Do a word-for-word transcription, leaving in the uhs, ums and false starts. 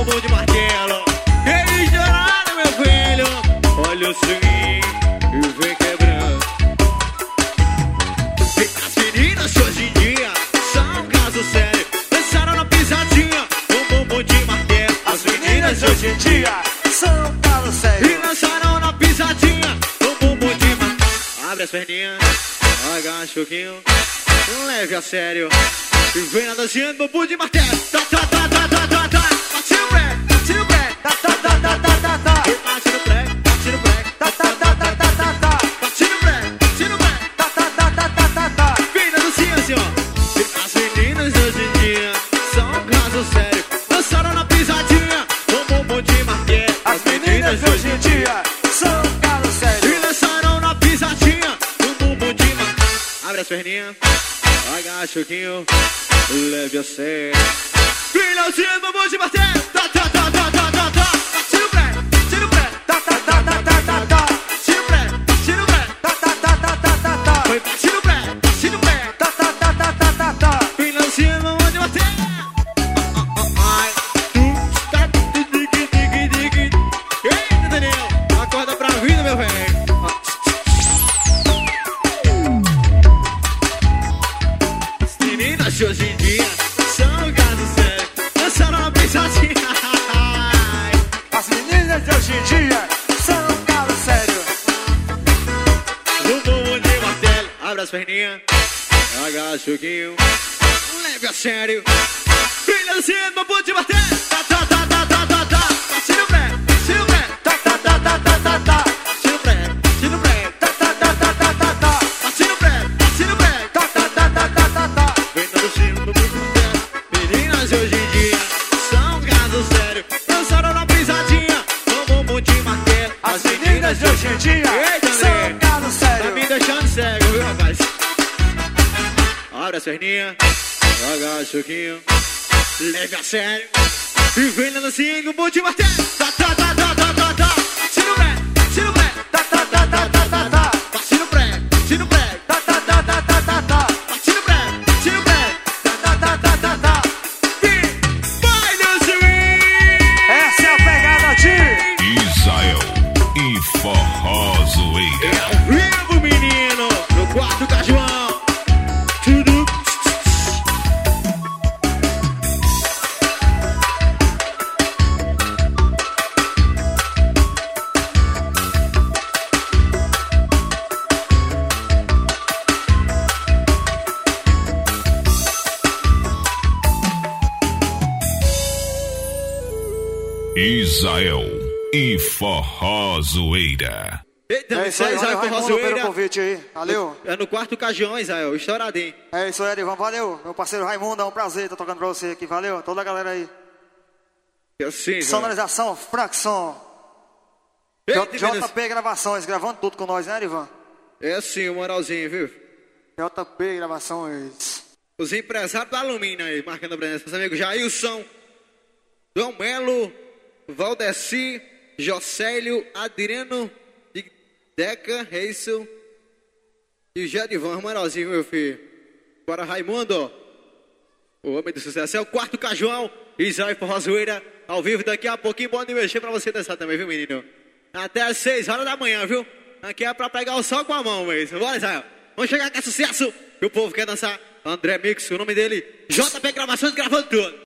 bumbum de martelo. Ei, Jornada, meu filho, olha o swing e vem quebrando. As meninas de hoje em dia são um caso sério. Dançaram na pisadinha, o bumbum de martelo. As meninas de hoje em dia são um caso sério. E dançaram na pisadinha, o bumbum de martelo. Abre as perninhas, agacha um pouquinho, leve a sério. E vem na dancinha do bumbum de martelo. Tá, tá, tá, tá, tá, tá, tá. Bate no pré, bate no pré. Tá, tá, tá, tá, tá, tá, tá. Bate no pré, bate no pré. Tá, tá, tá, tá, tá, tá, tá. Bate no pré, bate no pré. Tá, tá, tá, tá, tá, tá, tá. Vem na dancinha assim, ó. As meninas de hoje em dia são um caso sério. Dançaram na pisadinha, o bumbum de martelo. As meninas de hoje em dia são um caso sério. E dançaram na pisadinha, o bumbum de martelo. Abre as perninhas, agacha o quinho, leve a sério. Vem na dancinha do bumbum de martelo. Tá, tá, tá, tá, tá, tá, tá. Bate no pré, bate no pré. Tá, tá, tá, tá, tá, tá, tá. Bate no pré, bate no pré. Tá, tá, tá, tá, tá, tá, tá. Foi bate no pré, bate no pré. Tá, tá, tá, tá, tá, tá, tá. Vem na dancinha do bumbum de martelo. Ai, tu tá dig, dig, dig. Eita, Daniel, acorda pra vida, meu velho. As meninas de hoje em dia são um caso sério. Dançaram na pisadinha. As meninas de hoje em dia são um caso sério. No bumbum de martelo, abre as perninhas, agacha o quinho, leve a sério. Vem na dancinha do bumbum de martelo. Tá, tá, tá, tá, tá, tá, tá. Bate no pré, bate no pré. Tá, tá, tá, tá, tá, tá, tá. Bate no pré, bate no pré. Tá, tá, tá, tá, tá, tá, tá. Bate no pré, bate no pré. Tá, tá, tá, tá, tá, tá, tá. Vem na dancinha do bumbum de martelo. Meninas de hoje em dia são um caso sério. Dançaram na pisadinha, no bumbum de martelo. As meninas de hoje em dia Eita, são André, um caso tá sério. me deixando cego, viu, rapaz? Abre as perninhas, agacha o quinho, leve a sério. E vem na dancinha do bumbum de martelo. Tá, tá, tá, tá, tá, tá, tá. Bate no pré, bate no pré. Tá, tá, tá, tá, tá, tá, tá. Bate no pré, bate no pré. Tá, tá, tá, tá, tá, tá, tá. Bate no pré, bate no pré. Tá, tá, tá, tá, tá, tá. E vai no swing. Essa é a pegada de Israel e Forró Zoeira. Ao vivo, menino, no quarto Cajuão. Tudo. Israel e Forró Zoeira. Eita, É isso aí, Israel valeu, com Raimundo, pelo Rozoeira. convite aí. Valeu. É no quarto Cajuão, Israel, estouradinho. É isso aí, Edivan. Valeu. Meu parceiro Raimundo, é um prazer estar tocando pra você aqui. Valeu. Toda a galera aí. Eu sim, Israel. Sonorização, Fraxson. Eita, J meninos. P Gravações, gravando tudo com nós, né, Edivan? É assim, o moralzinho, viu? J P Gravações. Os empresários do alumínio aí, marcando a presença. Meus amigos Jailson, João Melo, Valdeci, Jocélio, Adriano, Deca, Reison e Jedivan, moralzinho, meu filho. Agora Raimundo, o homem do sucesso. É o quarto Cajuão, Israel Forró Zoeira, ao vivo daqui a pouquinho. Bom de mexer pra você dançar também, viu, menino? Até às seis horas da manhã, viu? Aqui é pra pegar o sol com a mão mesmo. Bora, Israel. Vamos chegar com sucesso. Que o povo quer dançar. André Mix, o nome dele. J P Gravações gravando tudo.